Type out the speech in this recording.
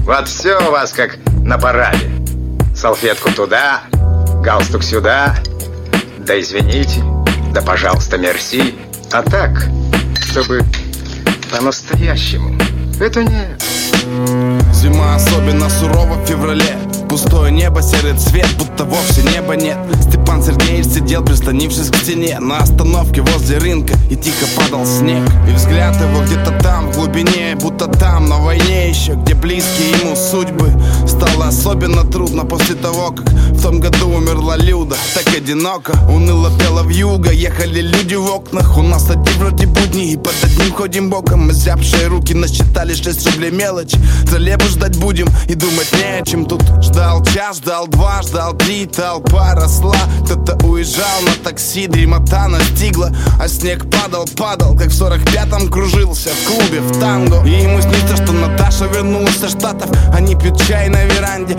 Вот все у вас как на параде. Салфетку туда, галстук сюда. Да извините, да пожалуйста, мерси. А так, чтобы по-настоящему, это нет. Зима особенно сурова в феврале. Пустое небо, серый цвет, будто вовсе неба нет. Степан Сергеевич сидел, прислонившись к стене на остановке возле рынка, и тихо падал снег. И взгляд его где-то там, в глубине, будто там, на войне еще, где близкие ему судьбы. Стало особенно трудно после того, как в том году умерла Люда. Так одиноко, уныло пела вьюга. Ехали люди в окнах, у нас одни вроде будни, и под одним ходим боком. Озябшие руки насчитали 6 рублей мелочи. Троллейбус ждать будем и думать не о чем. Тут ждал час, ждал два, ждал три, толпа росла. Кто-то уезжал на такси, дремота настигла. А снег падал, как в 45-м кружился в клубе в танго. И ему снится, что Наташа вернулась со Штатов. Они пьют чай на веранде,